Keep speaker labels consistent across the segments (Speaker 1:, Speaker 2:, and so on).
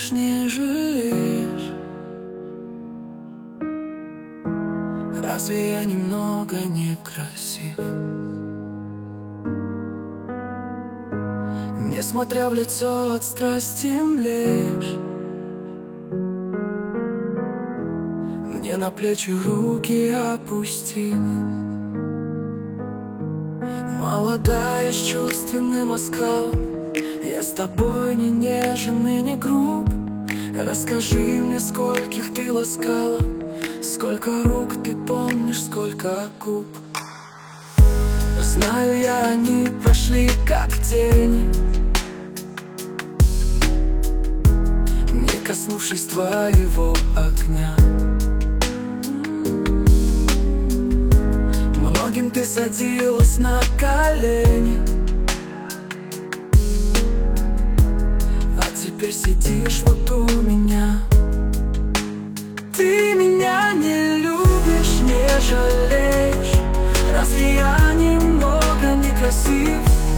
Speaker 1: любишь, не жалеешь? Разве я немного некрасив? Несмотря в лицо от страсти млеешь, мне на плечи руки опусти. Молодая с чувственным оскалом, я с тобой не нежен и не груб. Расскажи мне, скольких ты ласкала, сколько рук ты помнишь, сколько губ. Знаю я, они прошли как тени, не коснувшись твоего огня. Многим ты садилась на колени, а теперь сидишь вот у меня. Ты меня не любишь, не жалеешь. Разве я немного некрасив?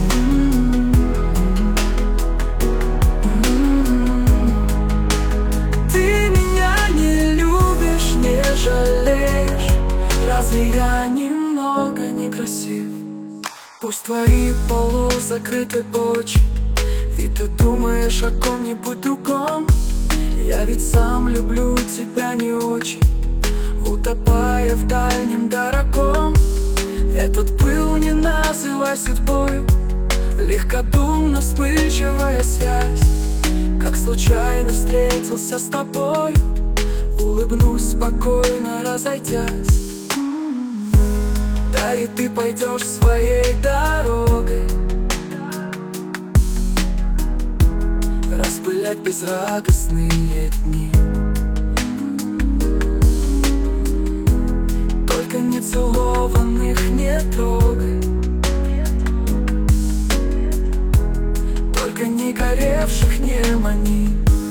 Speaker 1: Ты меня не любишь, не жалеешь. Разве я немного некрасив? Пусть твои полузакрыты очи, и ты думаешь о ком-нибудь другом. Я ведь сам люблю тебя не очень, утопая в дальнем дорогом. Этот пыл не называй судьбою, легкодумно вспыльчивая связь. Как случайно встретился с тобой, улыбнусь спокойно, разойдясь. Да и ты пойдешь своей дорогой, распылять безрадостные дни. Только нецелованных не трогай, только не горевших не мани.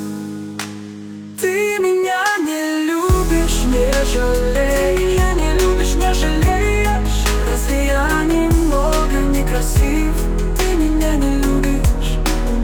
Speaker 1: Ты меня не любишь, не жалеешь. Меня не любишь, не жалеешь. Разве я немного некрасив? Ты меня не любишь.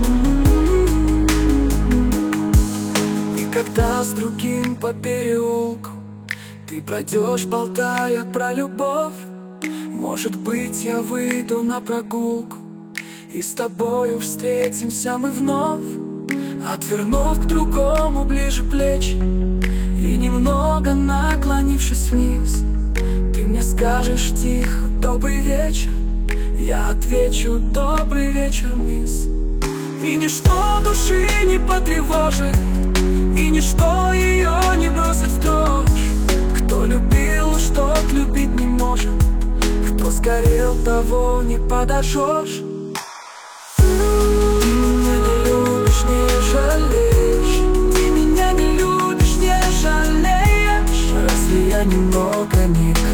Speaker 1: И когда с другим по переулку ты пройдешь, болтая про любовь, может быть, я выйду на прогулку, и с тобою встретимся мы вновь. Отвернув к другому ближе плечи и немного наклонившись вниз, ты мне скажешь тихо: добрый вечер. Я отвечу: добрый вечер, мисс. И ничто души не потревожит, и ничто ее не бросит в дрожь. Кто любил, что любить не может, кто сгорел, того не подожжешь. Ты меня не любишь, не жалеешь. Ты меня не любишь, не жалеешь. Разве я немного не